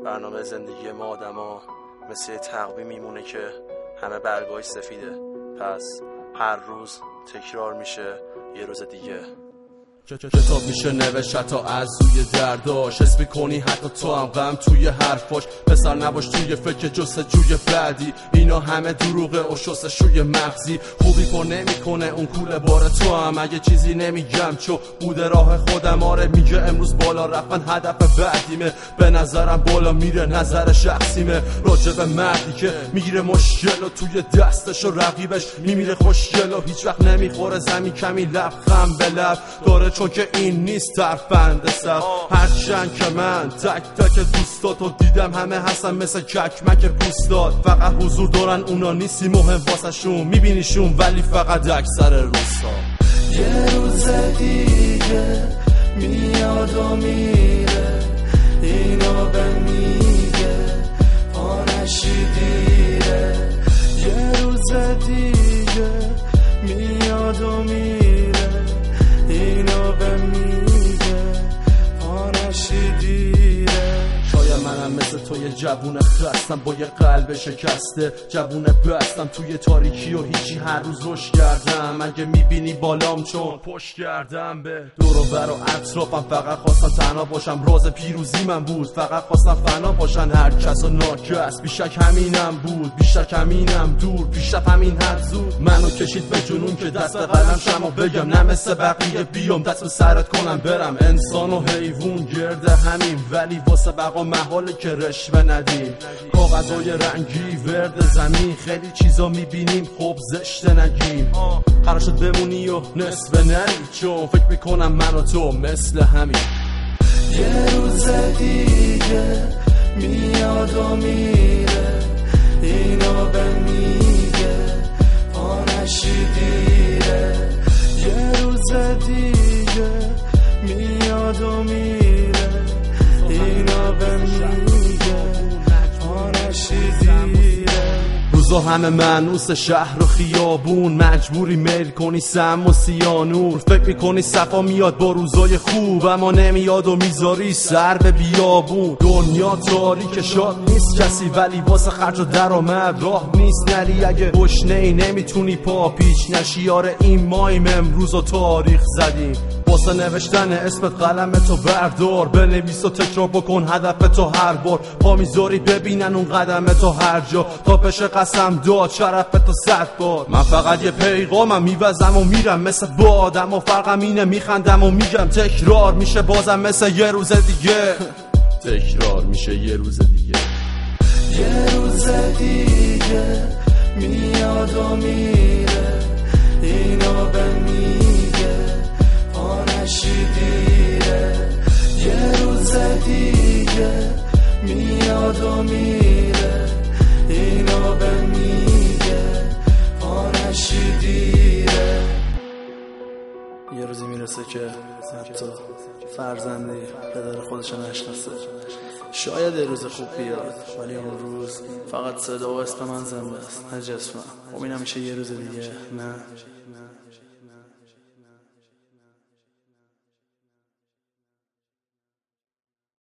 برنامه زندگی ما آدما مثل یه تقویم میمونه که همه برگاهی سفیده، پس هر روز تکرار میشه یه روز دیگه. کتاب میشه نوشت حتی از روی درداش، حس میکنی حتی تو هم غم توی حرفاش. پسر نباش توی فکر جستجوی بعدی، اینا همه دروغه و شستشوی مغزی. خوبی پر نمیکنه اون کوله بار تو هم، اگه چیزی نمیگم چو بوده راه خودم. آره میگه امروز بالا رفتن هدف بعدیمه، به نظرم بالا میره نظر شخصیمه. راجب مردی که میگیره مشکل و توی دستش و رقیبش میمیره خوشگل و هیچ وقت نمیخوره زمین کمی لبخند به لب داره، چون که این نیست ترفند سر. هرچند که من تک تک دوستاتو دیدم همه هستن مثل ککمک پوستات، فقط حضور دارن اونا نیستی مهم واسه شون، میبینیشون ولی فقط اکثر روستا. یه روز دیگه میاد و میره، اینا به میگه پانشی دیره. یه روز دیگه میاد و میره، اینا به میگه پانشی دیره. شاید منم مثل تو یه جوون خستم با یه قلب شکسته، جوون بستم توی تاریکی و هیچی هر روز روش کردم. اگه میبینی بالام چون پشت کردم به دور و بر و اطرافم، فقط خواستم تنها باشم، راز پیروزی من بود. فقط خواستم فنا باشن هر کس و ناکس، بیشک همینم بود، بیشک همینم دور، بیشک همین حد زود منو کشید به جنون که دست قلم شم و بگم نه مثل بقیه بیام دست به سرت کنم برم. انسان و حیوان گرده همین، ولی واسه بقا محاله که رشوه ندیم. کاغذای رنگی ورد زمین، خیلی چیزا میبینیم خب زشته نگیم. قرار شد بمونی و نصف نری، چون فکر میکنم من و تو مثل همین. یه روز دیگه میاد و میره، اینا به میگه پانشی دیره. یه روز دیگه میاد و میره، اینا به میگه پانشی دیره. روزا همه منوس شهر و خیابون، مجبوری میل کنی سم و سیانور. فکر میکنی صفا میاد با روزای خوب، اما نمیاد و میذاری سر به بیابون. دنیا تاریک شاد نیست کسی، ولی واسه خرج و درآمد راه نیست نری. اگه گشنه ای نمیتونی پا پیچ نشی، آره این مایم امروز و تاریخ زدیم. واسه نوشتن اسمت قلم تو بردار، بنویس و تکرار بکن هدف تو هر بار. پا میذاری ببینن اون قدم تو هر جا، تا بشه قسم داد شرف تو 100 بار. من فقط یه پیغامم میوزم و میرم مثل باد، اما فرقم اینه میخندم و میگم تکرار میشه بازم مثل یه روز دیگه. تکرار میشه یه روز دیگه. یه روز دیگه میاد و میره، اینا به میگه پانشی دیره. یه روز دیگه میاد و میره، اینا به میگه پانشی دیره. یه روزی میرسه که حتی فرزندی پدر خودش نشناسه. شاید یه روز خوب بیاد، ولی اون روز فقط صدا و اسم من زنده است نه جسمم. خب این همیشه یه روز دیگه نه.